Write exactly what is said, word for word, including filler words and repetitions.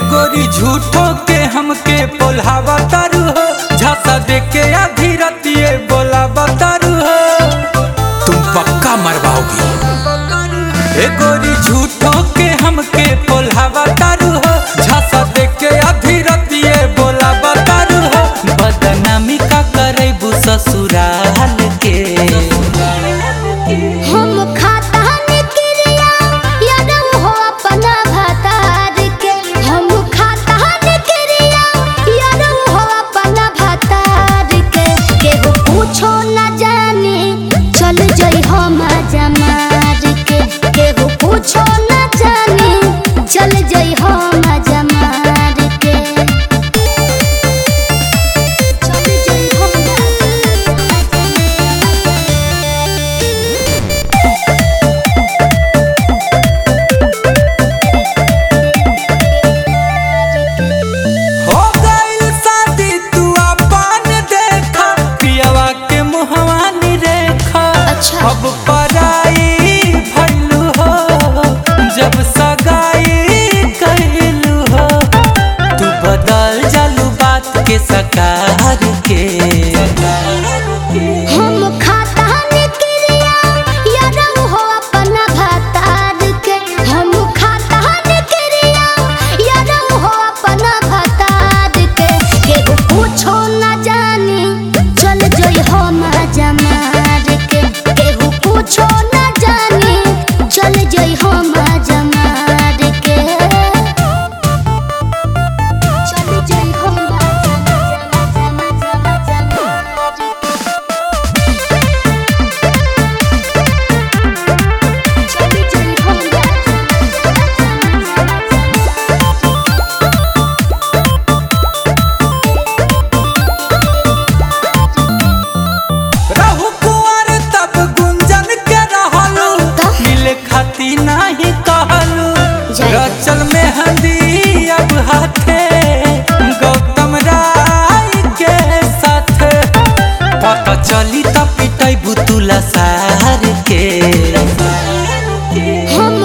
गोरी झूठो के हमके बोलावा तारू हो, झांसा दे के आधी रतिये बोलावा तारू हो। तुम पक्का मरवाओगी। ए गोरी झूठो के हमके बोलावा तारू हो, झांसा दे के आधी रतिये बोलावा तारू हो। बदनामी का करेबू ससुराल के। हम खाता निकरिया यादव हो अपना भतार के। हम खाता निकरिया यादव हो अपना भतार के। केहू पूछो न जाने चल जई हम जमार के। केहू पूछो न जाने चल जई हम जमार के। चल जई हम हो गइल शादी तू अपन देखा, पियवा के मुहवा नी रेखा। अच्छा। अब पराई भइलू हो, जब सगाई कइलू हो। तू बदल जालू बात के सकार के। हम खाता निकरिया यादव हो अपना भतार के। हम खाता निकरिया यादव हो अपना भतार के। केहू पूछो न जाने चल जई हम जमार के। केहू पूछो न जाने चल जई हम जमार के। चल जई हम जमार के। चल जई हम रहू कुंवर तब गुंजन के रहलू, मिले खाती नाही कहलू। जय। रचल में हंदी अब हाथे, गौतम राय के साथे। पता चली त पिटई बुतुला सार के। हम